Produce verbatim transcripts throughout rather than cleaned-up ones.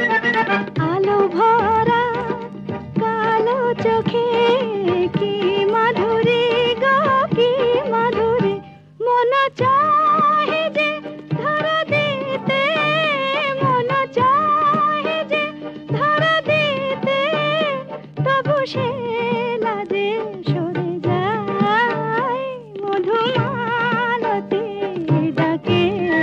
আলো ভরা কালো চোখে কি মাধুরী গো কি মাধুরী, মন চাহে যে ধরা দিতে, মন চাহে যে ধরা দিতে, তবু সে লাজে সরে যায়। মধুমালতী ডাকে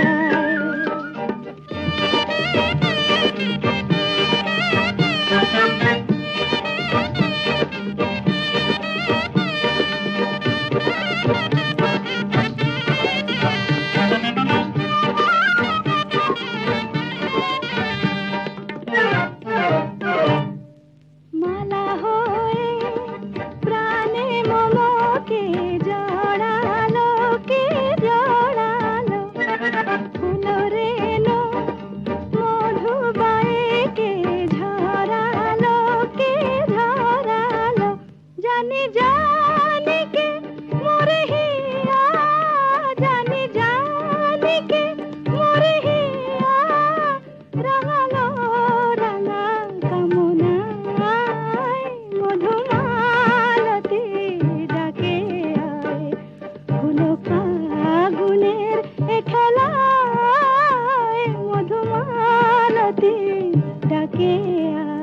মালা হয়ে প্রাণে মমকে জড়ালো, কে জড়ালো, ফুল রেণু মধুবায়ে কে ঝরালো, কে ঝরালো, জানি জানি কে মোরে হিয়া, জানি জানি কে মোরে হিয়া, রাঙালো রাঙা কামনায়। মধুমালতী ডাকে আয়, হলো ফাগুনের এ খেলায়। মধুমালতী ডাকে আয়।